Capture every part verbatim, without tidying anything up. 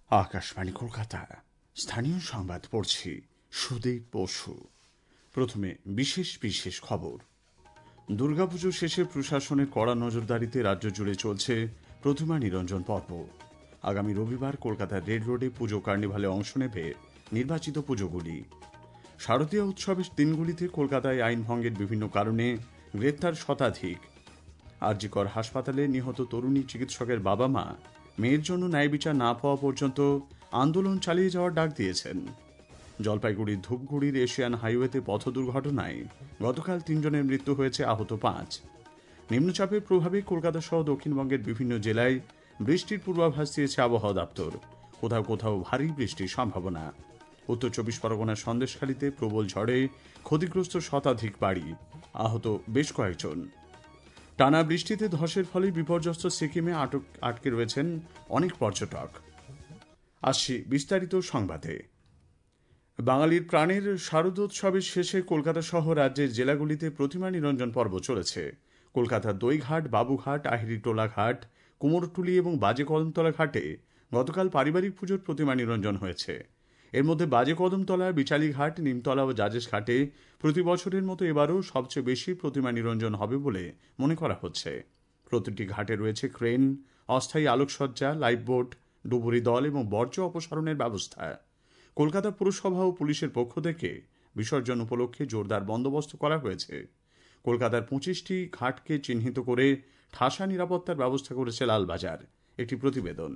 আকাশবাণী কলকাতা, স্থানীয় সংবাদ পড়ছি সুদীপ বসু। প্রথমে বিশেষ বিশেষ খবর। দুর্গাপুজো শেষে প্রশাসনের কড়া নজরদারিতে রাজ্য জুড়ে চলছে প্রতিমা নিরঞ্জন পর্ব। আগামী রবিবার কলকাতার রেড রোডে পুজো কার্নিভালে অংশ নেবে নির্বাচিত পুজোগুলি। শারদীয় উৎসবের দিনগুলিতে কলকাতায় আইন ভঙ্গের বিভিন্ন কারণে গ্রেপ্তার শতাধিক। আরজিকর হাসপাতালে নিহত তরুণী চিকিৎসকের বাবা মা মেয়ের জন্য ন্যায় বিচার না পাওয়া পর্যন্ত আন্দোলন চালিয়ে যাওয়ার ডাক দিয়েছেন। জলপাইগুড়ির ধূপগুড়ির এশিয়ান হাইওয়েতে পথ দুর্ঘটনায় গতকাল তিনজনের মৃত্যু হয়েছে, আহত পাঁচ। নিম্নচাপের প্রভাবে কলকাতা সহ দক্ষিণবঙ্গের বিভিন্ন জেলায় বৃষ্টির পূর্বাভাস দিয়েছে আবহাওয়া দপ্তর। কোথাও কোথাও ভারী বৃষ্টির সম্ভাবনা। উত্তর চব্বিশ পরগনার সন্দেশখালীতে প্রবল ঝড়ে ক্ষতিগ্রস্ত শতাধিক বাড়ি, আহত বেশ কয়েকজন। টানা বৃষ্টিতে ধসের ফলে বিপর্যস্ত সিকিমে আটক আটকে রয়েছেন অনেক পর্যটক। আসছি বিস্তারিত সংবাদে। বাঙালির প্রাণের শারদোৎসবের শেষে কলকাতা সহ রাজ্যের জেলাগুলিতে প্রতিমা নিরঞ্জন পর্ব চলেছে। কলকাতার দইঘাট, বাবুঘাট, আহিরিটোলা ঘাট, কুমোরটুলি এবং বাজে কদমতলা ঘাটে গতকাল পারিবারিক পুজোর প্রতিমা নিরঞ্জন হয়েছে। এর মধ্যে বাজে কদমতলা, বিচালীঘাট, নিমতলা ও জাজেস ঘাটে প্রতি বছরের মতো এবারও সবচেয়ে বেশি প্রতিমা নিরঞ্জন হবে বলে মনে করা হচ্ছে। প্রতিটি ঘাটে রয়েছে ক্রেন, অস্থায়ী আলোকসজ্জা, লাইফবোট, ডুবুরি দল এবং বর্জ্য অপসারণের ব্যবস্থা। কলকাতা পুরসভা ও পুলিশের পক্ষ থেকে বিসর্জন উপলক্ষে জোরদার বন্দোবস্ত করা হয়েছে। কলকাতার পঁচিশটি ঘাটকে চিহ্নিত করে ঠাসা নিরাপত্তার ব্যবস্থা করেছে লালবাজার। একটি প্রতিবেদন।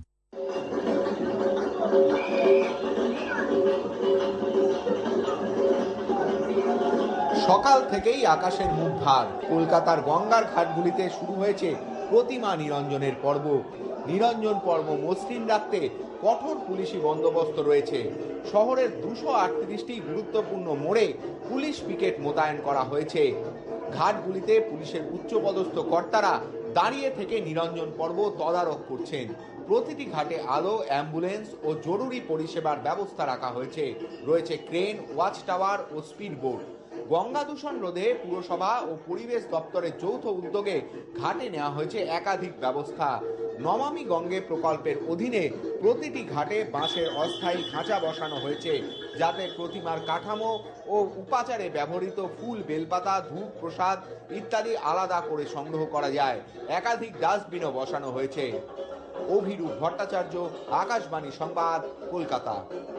সকাল থেকেই আকাশের মুখ ভার। কলকাতার গঙ্গার ঘাটগুলিতে শুরু হয়েছে প্রতিমা নিরঞ্জনের পর্ব। নিরঞ্জন পর্ব মসৃণ রাখতে কঠোর পুলিশি বন্দোবস্ত রয়েছে। শহরের দুশো আটত্রিশটি গুরুত্বপূর্ণ মোড়ে পুলিশ পিকেট মোতায়েন করা হয়েছে। ঘাটগুলিতে পুলিশের উচ্চপদস্থ কর্তারা দাঁড়িয়ে থেকে নিরঞ্জন পর্ব তদারক করছেন। প্রতিটি ঘাটে আলো, অ্যাম্বুলেন্স ও জরুরি পরিষেবার ব্যবস্থা রাখা হয়েছে। রয়েছে ক্রেন, ওয়াচ টাওয়ার ও স্পিড বোট। গঙ্গা দূষণ রোধে পুরসভা ও পরিবেশ দপ্তরের যৌথ উদ্যোগে ঘাটে নেওয়া হয়েছে একাধিক ব্যবস্থা। নমামি গঙ্গে প্রকল্পের অধীনে প্রতিটি ঘাটে বাঁশের অস্থায়ী খাঁচা বসানো হয়েছে, যাতে প্রতিমার কাঠামো ও উপাচারে ব্যবহৃত ফুল, বেলপাতা, ধূপ, প্রসাদ ইত্যাদি আলাদা করে সংগ্রহ করা যায়। একাধিক ডাস্টবিনও বসানো হয়েছে। অভিরূপ ভট্টাচার্য, আকাশবাণী সংবাদ, কলকাতা।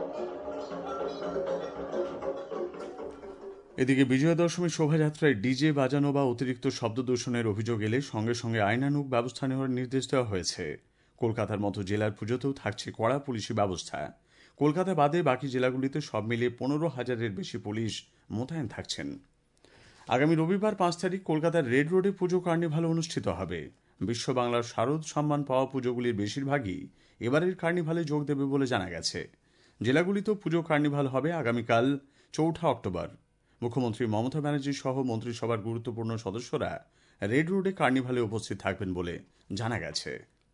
এদিকে বিজয়া দশমী শোভাযাত্রায় ডিজে বাজানো বা অতিরিক্ত শব্দ দূষণের অভিযোগ এলে সঙ্গে সঙ্গে আইনানুগ ব্যবস্থা নেওয়ার নির্দেশ দেওয়া হয়েছে। কলকাতার মতো জেলার পুজোতেও থাকছে কড়া পুলিশি ব্যবস্থা। কলকাতা বাদে বাকি জেলাগুলিতে সব মিলিয়ে পনেরো হাজারের বেশি পুলিশ মোতায়েন থাকছেন। আগামী রবিবার পাঁচ তারিখ কলকাতার রেড রোডে পুজো কার্নিভাল অনুষ্ঠিত হবে। বিশ্ব বাংলার শারদ সম্মান পাওয়া পুজোগুলির বেশিরভাগই এবারের কার্নিভালে যোগ দেবে বলে জানা গেছে। জেলাগুলিতেও পুজো কার্নিভাল হবে আগামীকাল চৌঠা অক্টোবর। মুখ্যমন্ত্রী মমতা ব্যানার্জি সহ মন্ত্রিসভার গুরুত্বপূর্ণ সদস্যরা রেড রোডে কার্নিভালে উপস্থিত থাকবেন বলে জানা গেছে।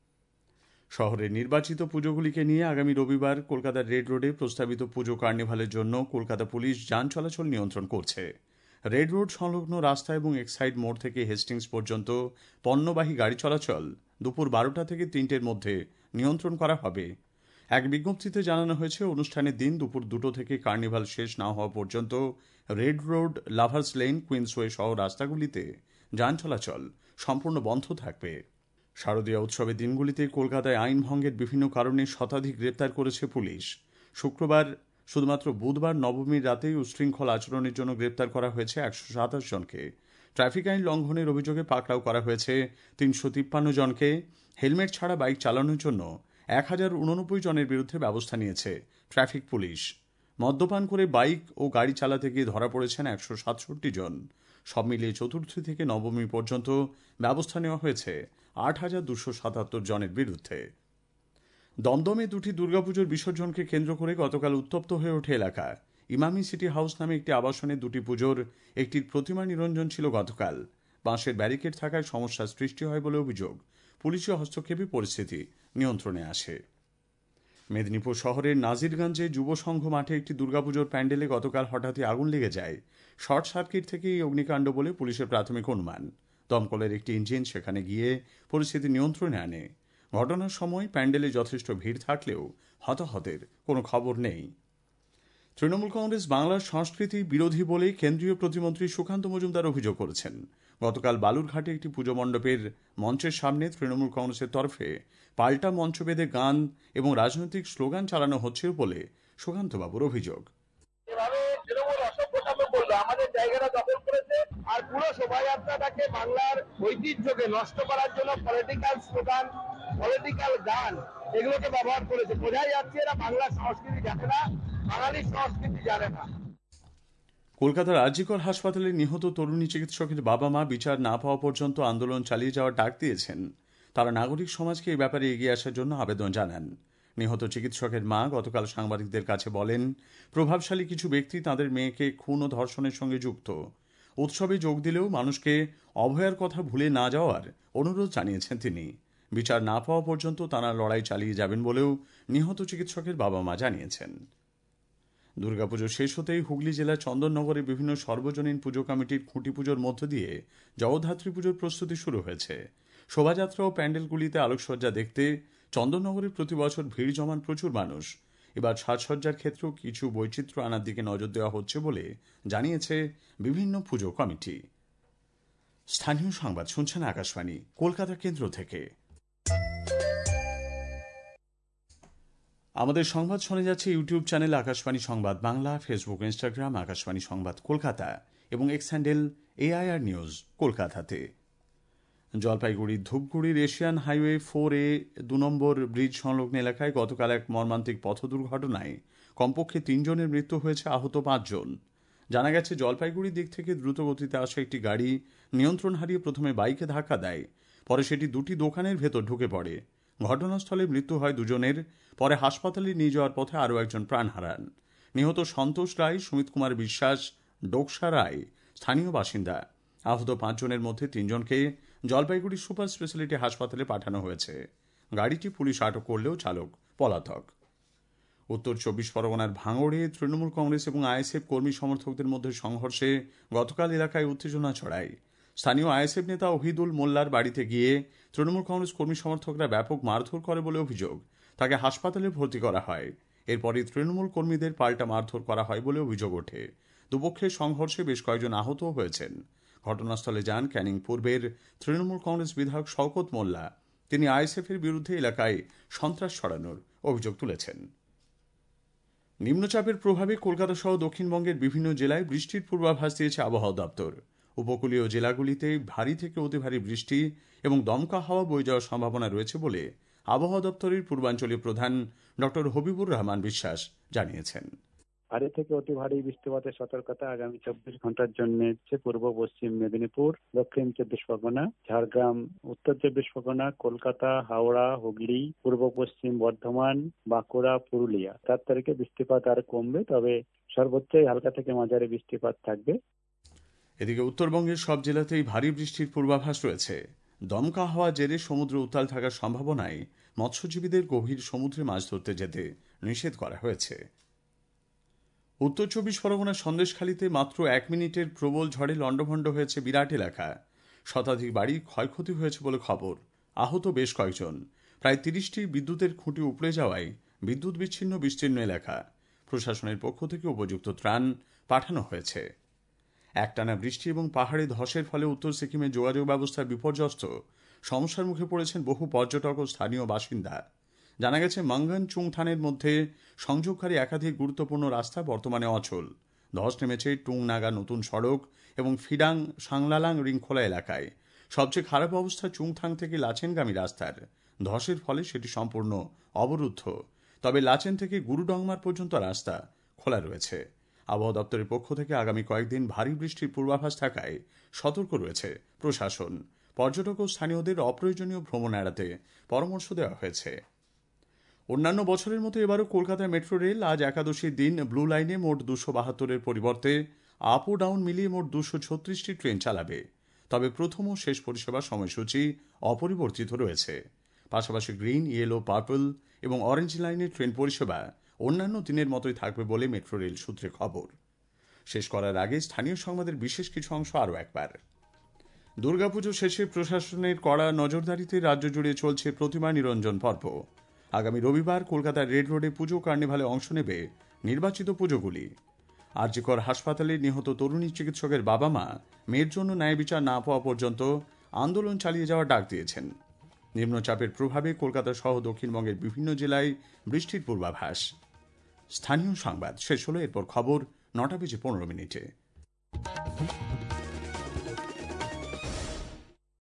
শহরের নির্বাচিত পুজোগুলিকে নিয়ে আগামী রবিবার কলকাতার রেড রোডে প্রস্তাবিত পুজো কার্নিভালের জন্য কলকাতা পুলিশ যান চলাচল নিয়ন্ত্রণ করছে। রেড রোড সংলগ্ন রাস্তা এবং এক্সাইড মোড় থেকে হেস্টিংস পর্যন্ত পণ্যবাহী গাড়ি চলাচল দুপুর বারোটা থেকে তিনটের মধ্যে নিয়ন্ত্রণ করা হবে। এক বিজ্ঞপ্তিতে জানানো হয়েছে, অনুষ্ঠানের দিন দুপুর দুটো থেকে কার্নিভাল শেষ না হওয়া পর্যন্ত red road, lovers lane, Queensway সহ রাস্তাগুলিতে যান চলাচল সম্পূর্ণ বন্ধ থাকবে। শারদীয় উৎসবের দিনগুলিতে কলকাতায় আইন ভঙ্গের বিভিন্ন কারণে শতাধিক গ্রেপ্তার করেছে পুলিশ। শুক্রবার শুধুমাত্র বুধবার নবমীর রাতেই উশৃঙ্খল আচরণের জন্য গ্রেপ্তার করা হয়েছে একশো সাতাশ জনকে। ট্রাফিক আইন লঙ্ঘনের অভিযোগে পাকড়াও করা হয়েছে তিনশো তিপ্পান্ন জনকে। হেলমেট ছাড়া বাইক চালানোর জন্য এক হাজার উননব্বই জনের বিরুদ্ধে ব্যবস্থা নিয়েছে ট্রাফিক পুলিশ। মদ্যপান করে বাইক ও গাড়ি চালাতে গিয়ে ধরা পড়েছেন একশো সাতষট্টি জন। সব মিলিয়ে চতুর্থী থেকে নবমী পর্যন্ত ব্যবস্থা নেওয়া হয়েছে আট হাজার দুশো সাতাত্তর জনের বিরুদ্ধে। দমদমে দুটি দুর্গাপুজোর বিসর্জনকে কেন্দ্র করে গতকাল উত্তপ্ত হয়ে ওঠে এলাকা। ইমামি সিটি হাউস নামে একটি আবাসনে দুটি পুজোর একটির প্রতিমা নিরঞ্জন ছিল গতকাল। বাঁশের ব্যারিকেড থাকায় সমস্যার সৃষ্টি হয় বলে অভিযোগ। পুলিশি হস্তক্ষেপে পরিস্থিতি নিয়ন্ত্রণে আসে। মেদিনীপুর শহরের নাজিরগঞ্জে যুব সংঘ মাঠে একটি দুর্গাপুজোর প্যান্ডেলে গতকাল হঠাৎই আগুন লেগে যায়। শর্ট সার্কিট থেকে এই অগ্নিকাণ্ড বলে পুলিশের প্রাথমিক অনুমান। দমকলের একটি ইঞ্জিন সেখানে গিয়ে পরিস্থিতি নিয়ন্ত্রণে আনে। ঘটনার সময় প্যান্ডেলে যথেষ্ট ভিড় থাকলেও হতাহতের কোনো খবর নেই। তৃণমূল কংগ্রেস বাংলার সংস্কৃতি বিরোধী বলে কেন্দ্রীয় প্রতিমন্ত্রী সুকান্ত মজুমদার অভিযোগ করেছেন। গতকাল বালুরঘাটে একটি পুজো মণ্ডপের মঞ্চের সামনে তৃণমূল কংগ্রেসের তরফে পাল্টা মঞ্চ বেঁধে গান এবং রাজনৈতিক স্লোগান চালানো হচ্ছে বলে সুকান্তবাবুর অভিযোগ। আমাদের জায়গাটা দখল করেছে আর পুরো শোভাযাত্রাটাকে বাংলার ঐতিহ্যকে নষ্ট করার জন্য পলিটিক্যাল স্লোগান, পলিটিক্যাল গান এগুলোকে ব্যবহার করেছে। বোঝাই যাচ্ছে এরা বাংলার সংস্কৃতি জানে না, বাঙালির সংস্কৃতি জানে না। কলকাতার আর জি কর হাসপাতালে নিহত তরুণী চিকিৎসকের বাবা মা বিচার না পাওয়া পর্যন্ত আন্দোলন চালিয়ে যাওয়ার ডাক দিয়েছেন। তারা নাগরিক সমাজকে এই ব্যাপারে এগিয়ে আসার জন্য আবেদন জানান। নিহত চিকিৎসকের মা গতকাল সাংবাদিকদের কাছে বলেন, প্রভাবশালী কিছু ব্যক্তি তাদের মেয়েকে খুন ও ধর্ষণের সঙ্গে যুক্ত। উৎসবে যোগ দিলেও মানুষকে অভয়ার কথা ভুলে না যাওয়ার অনুরোধ জানিয়েছেন তিনি। বিচার না পাওয়া পর্যন্ত তারা লড়াই চালিয়ে যাবেন বলেও নিহত চিকিৎসকের বাবা মা জানিয়েছেন। দুর্গাপুজো শেষ হতেই হুগলি জেলার চন্দননগরে বিভিন্ন সর্বজনীন পুজো কমিটির খুঁটি পুজোর মধ্য দিয়ে জগদ্ধাত্রী পুজোর প্রস্তুতি শুরু হয়েছে। শোভাযাত্রা ও প্যান্ডেলগুলিতে আলোকসজ্জা দেখতে চন্দননগরে প্রতি বছর ভিড় জমান প্রচুর মানুষ। এবার সাজসজ্জার ক্ষেত্রেও কিছু বৈচিত্র্য আনার দিকে নজর দেওয়া হচ্ছে বলে জানিয়েছে বিভিন্ন পুজো কমিটি। স্থানীয় সংবাদ শুনছেন আকাশবাণী কলকাতা কেন্দ্র থেকে। আমাদের সংবাদ শোনা যাচ্ছে ইউটিউব চ্যানেল আকাশবাণী সংবাদ বাংলা, ফেসবুক, ইনস্টাগ্রাম আকাশবাণী সংবাদ কলকাতা এবং এক্স হ্যান্ডেল এআইআর নিউজ কলকাতাতে। জলপাইগুড়ির ধূপগুড়ির এশিয়ান হাইওয়ে ফোর এ দু নম্বর ব্রিজ সংলগ্ন এলাকায় গতকাল এক মর্মান্তিক পথ দুর্ঘটনায় কমপক্ষে তিনজনের মৃত্যু হয়েছে, আহত পাঁচজন। জানা গেছে, জলপাইগুড়ির দিক থেকে দ্রুত গতিতে আসা একটি গাড়ি নিয়ন্ত্রণ হারিয়ে প্রথমে বাইকে ধাক্কা দেয়, পরে সেটি দুটি দোকানের ভেতর ঢুকে পড়ে। ঘটনাস্থলে মৃত্যু হয় দুজনের, পরে হাসপাতালে নিয়ে যাওয়ার পথে আরও একজন প্রাণ হারান। নিহত সন্তোষ রায়, সুমিত কুমার বিশ্বাস, ডোকসা রায় স্থানীয় বাসিন্দা। আহত পাঁচজনের মধ্যে তিনজনকে জলপাইগুড়ি সুপার স্পেশালিটি হাসপাতালে পাঠানো হয়েছে। গাড়িটি পুলিশ আটক করলেও চালক পলাতক। উত্তর চব্বিশ পরগনার ভাঙড়ে তৃণমূল কংগ্রেস এবং আইএসএফ কর্মী সমর্থকদের মধ্যে সংঘর্ষে গতকাল এলাকায় উত্তেজনা ছড়ায়। স্থানীয় আইএসএফ নেতা ওহিদুল মোল্লার বাড়িতে গিয়ে তৃণমূল কংগ্রেস কর্মী সমর্থকরা ব্যাপক মারধর করে বলে অভিযোগ। তাকে হাসপাতালে ভর্তি করা হয়। এরপরই তৃণমূল কর্মীদের পাল্টা মারধর করা হয় বলে অভিযোগ ওঠে। দুপক্ষের সংঘর্ষে বেশ কয়েকজন আহতও হয়েছেন। ঘটনাস্থলে যান ক্যানিং পূর্বের তৃণমূল কংগ্রেস বিধায়ক শওকত মোল্লা। তিনি আইএসএফ এর বিরুদ্ধে এলাকায় সন্ত্রাস ছড়ানোর অভিযোগ তুলেছেন। নিম্নচাপের প্রভাবে কলকাতা সহ দক্ষিণবঙ্গের বিভিন্ন জেলায় বৃষ্টির পূর্বাভাস দিয়েছে আবহাওয়া দপ্তর। উপকূলীয় জেলাগুলিতে ভারী থেকে অতি ভারী বৃষ্টি এবং দমকা হাওয়া বয়ে যাওয়ার সম্ভাবনা রয়েছে বলে আবহাওয়া দপ্তরের পূর্বাঞ্চলীয় প্রধান ডক্টর হবিবুর রহমান বিশ্বাস জানিয়েছেন। ভারী থেকে অতি ভারী বৃষ্টিপাতের সতর্কতা আগামী চব্বিশ ঘন্টার জন্য পূর্ব পশ্চিম মেদিনীপুর, দক্ষিণ চব্বিশ পরগনা, ঝাড়গ্রাম, উত্তর চব্বিশ পরগনা, কলকাতা, হাওড়া, হুগলি, পূর্ব পশ্চিম বর্ধমান, বাঁকুড়া, পুরুলিয়া। চার তারিখে বৃষ্টিপাত আর কমবে, তবে সর্বোচ্চই হালকা থেকে মাঝারি বৃষ্টিপাত থাকবে। এদিকে উত্তরবঙ্গের সব জেলাতেই ভারী বৃষ্টির পূর্বাভাস রয়েছে। দমকা হাওয়া জেরে সমুদ্র উত্তাল থাকার সম্ভাবনায় মৎস্যজীবীদের গভীর সমুদ্রে মাছ ধরতে যেতে নিষেধ করা হয়েছে। উত্তর চব্বিশ পরগনার সন্দেশখালীতে মাত্র এক মিনিটের প্রবল ঝড়ে লণ্ডভণ্ড হয়েছে বিরাট এলাকা। শতাধিক বাড়ি ক্ষয়ক্ষতি হয়েছে বলে খবর। আহত বেশ কয়েকজন। প্রায় তিরিশটি বিদ্যুতের খুঁটি উপড়ে যাওয়ায় বিদ্যুৎ বিচ্ছিন্ন বিস্তীর্ণ এলাকা। প্রশাসনের পক্ষ থেকে উপযুক্ত ত্রাণ পাঠানো হয়েছে। একটানা বৃষ্টি এবং পাহাড়ে ধসের ফলে উত্তর সিকিমের যোগাযোগ ব্যবস্থা বিপর্যস্ত। সমস্যার মুখে পড়েছেন বহু পর্যটক ও স্থানীয় বাসিন্দা। জানা গেছে, মাঙ্গান চুংথানের মধ্যে সংযোগকারী একাধিক গুরুত্বপূর্ণ রাস্তা বর্তমানে অচল। ধস নেমেছে টুং নাগা নতুন সড়ক এবং ফিডাং সাংলালাং রিংখোলা এলাকায়। সবচেয়ে খারাপ অবস্থা চুংথাং থেকে লাচেনগামী রাস্তার। ধসের ফলে সেটি সম্পূর্ণ অবরুদ্ধ, তবে লাচেন থেকে গুরুডংমার পর্যন্ত রাস্তা খোলা রয়েছে। আবহাওয়া দপ্তরের পক্ষ থেকে আগামী কয়েকদিন ভারী বৃষ্টির পূর্বাভাস থাকায় সতর্ক রয়েছে প্রশাসন। পর্যটক ও স্থানীয়দের অপ্রয়োজনীয় ভ্রমণ এড়াতে পরামর্শ দেওয়া হয়েছে। অন্যান্য বছরের মতো এবারও কলকাতা মেট্রো রেল আজ একাদশীর দিন ব্লু লাইনে মোট দুশো বাহাত্তরের পরিবর্তে আপ ও ডাউন মিলিয়ে মোট দুশো ছত্রিশটি ট্রেন চালাবে। তবে প্রথম ও শেষ পরিষেবার সময়সূচি অপরিবর্তিত রয়েছে। পাশাপাশি গ্রিন, ইয়েলো, পার্পল এবং অরেঞ্জ লাইনের ট্রেন পরিষেবা অন্যান্য দিনের মতোই থাকবে বলে মেট্রো রেল সূত্রে খবর। শেষ করার আগে স্থানীয় সংবাদের বিশেষ কিছু অংশ আরও একবার। দুর্গাপুজো শেষে প্রশাসনের কড়া নজরদারিতে রাজ্য জুড়ে চলছে প্রতিমা নিরঞ্জন পর্ব। আগামী রবিবার কলকাতার রেড রোডে পুজো কার্নিভালে অংশ নেবে নির্বাচিত পুজোগুলি। আরজিকর হাসপাতালে নিহত তরুণী চিকিৎসকের বাবা মা মেয়ের জন্য ন্যায় বিচার না পাওয়া পর্যন্ত আন্দোলন চালিয়ে যাওয়ার ডাক দিয়েছেন। নিম্নচাপের প্রভাবে কলকাতা সহ দক্ষিণবঙ্গের বিভিন্ন জেলায় বৃষ্টির পূর্বাভাস। স্থানীয় সংবাদ শেষ হলো, এরপর খবর নটা বেজে পনেরো মিনিটে।